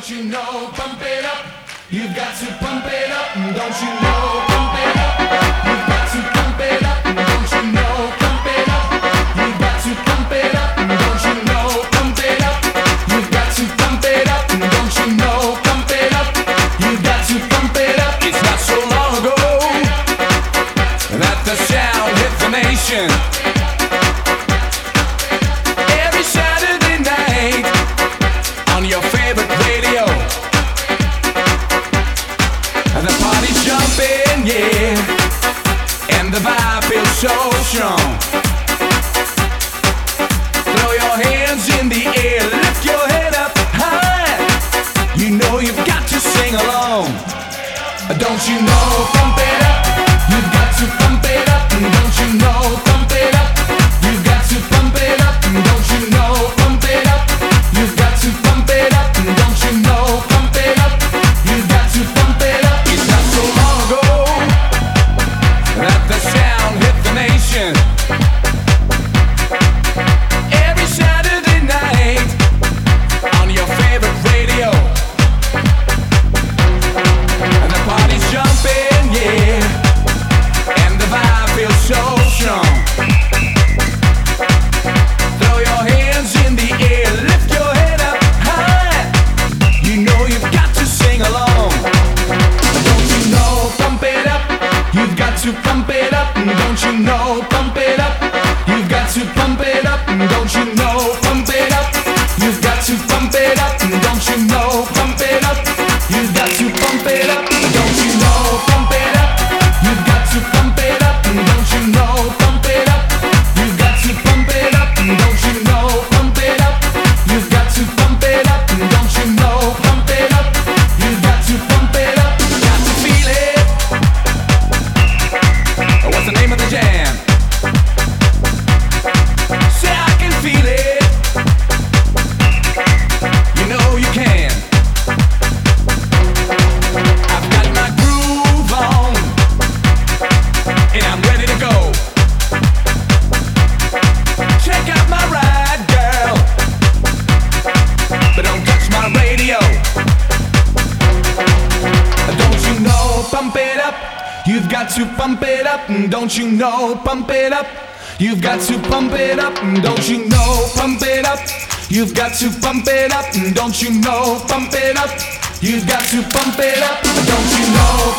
Don't you know, pump it up. You've got to pump it up. Don't you know, pump it up. You've got to pump it up. Don't you know, pump it up. You've got to pump it up. Don't you know, pump it up. You've got to pump it up. Don't you know, pump it up. You've got to pump it up. It's not so long ago that the sound hit the nation. Every Saturday night on your favorite radio, and the party's jumping, yeah, and the vibe feels so strong. Throw your hands in the air, lift your head up high. You know you've got to sing along. Don't you know, pump it up. You've got to pump it up. Don't you know, pump it up. You've got to pump it up. Don't you know, pump it up. You've got to pump it up. Don't you know, pump it up. You've got to pump it up. It's not so long ago that the sound hit the nation. Every Saturday night on your favorite radio, and the party's jumping, yeah, and the vibe feels so strong. Throw your hands in the air, lift your head up high. You know you've got to sing along. Don't you know, pump it up. You've got to pump it up. Don't you know, pump it up. You've got to pump it up. Don't you know, pump it up. You've got to pump it up. Don't you know, pump it up. You've got to pump it up. Don't you know, pump it up. You've got to pump it up. Don't you know, pump it up. You've got to pump it up. Don't you know, pump it up. You've got to pump it up. Don't you know, pump it up. You've got to pump it up. Got to feel it. What's the name of the jam? Say I can feel it. You know you can. I've got my groove on, and I'm ready to go. Check out my ride, girl, but don't touch my radio. Don't you know, pump it up. You've got to pump it up. Don't you know, pump it up. You've got to pump it up. Don't you know, pump it up. You've got to pump it up. Don't you know, pump it up. You've got to pump it up. Don't you know,